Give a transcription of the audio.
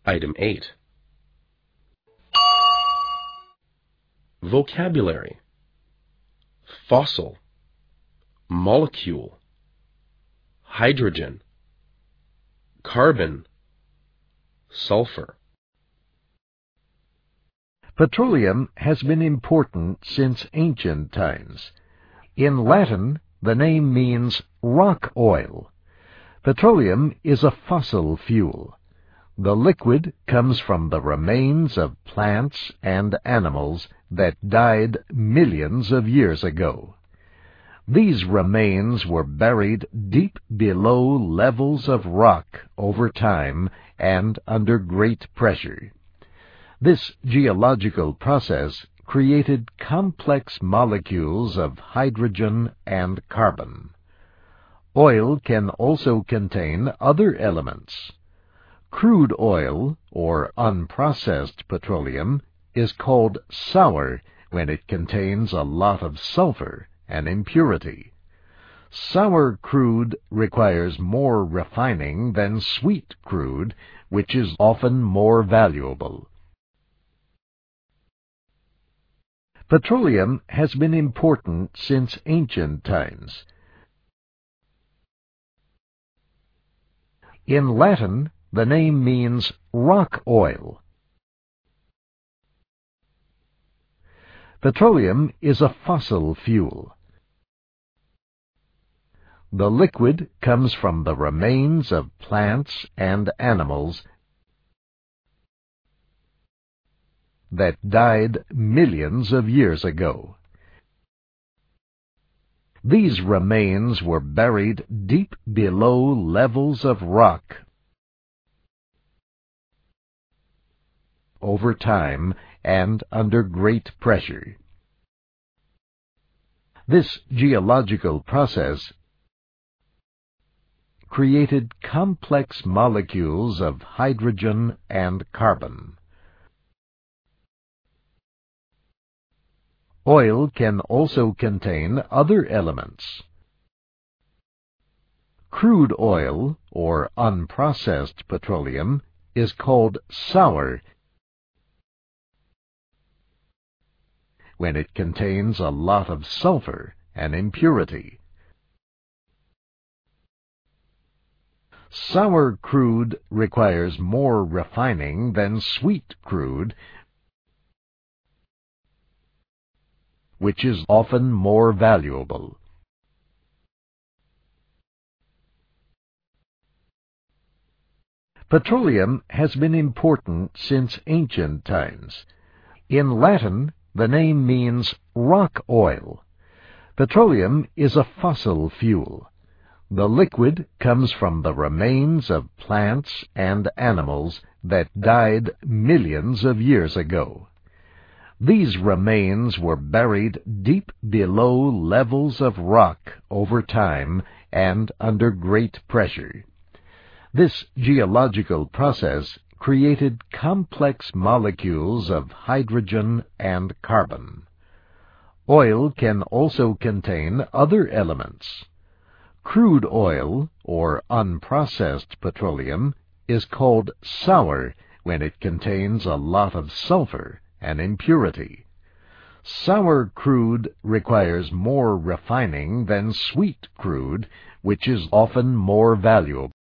Item 8. Vocabulary: fossil, molecule, hydrogen, carbon, sulfur. Petroleum has been important since ancient times. In Latin, the name means rock oil. Petroleum is a fossil fuel. The liquid comes from the remains of plants and animals that died millions of years ago. These remains were buried deep below levels of rock over time and under great pressure. This geological process created complex molecules of hydrogen and carbon. Oil can also contain other elements. Crude oil, or unprocessed petroleum, is called sour when it contains a lot of sulfur, an impurity. Sour crude requires more refining than sweet crude, which is often more valuable. Petroleum has been important since ancient times. In Latin, the name means rock oil. Petroleum is a fossil fuel. The liquid comes from the remains of plants and animals that died millions of years ago. These remains were buried deep below levels of rock over time and under great pressure. This geological process created complex molecules of hydrogen and carbon. Oil can also contain other elements. Crude oil, or unprocessed petroleum, is called sour when it contains a lot of sulfur, an impurity. Sour crude requires more refining than sweet crude, which is often more valuable. Petroleum has been important since ancient times. In Latin, the name means rock oil. Petroleum is a fossil fuel. The liquid comes from the remains of plants and animals that died millions of years ago. These remains were buried deep below levels of rock over time and under great pressure. This geological process created complex molecules of hydrogen and carbon. Oil can also contain other elements. Crude oil, or unprocessed petroleum, is called sour when it contains a lot of sulfur, an impurity. Sour crude requires more refining than sweet crude, which is often more valuable.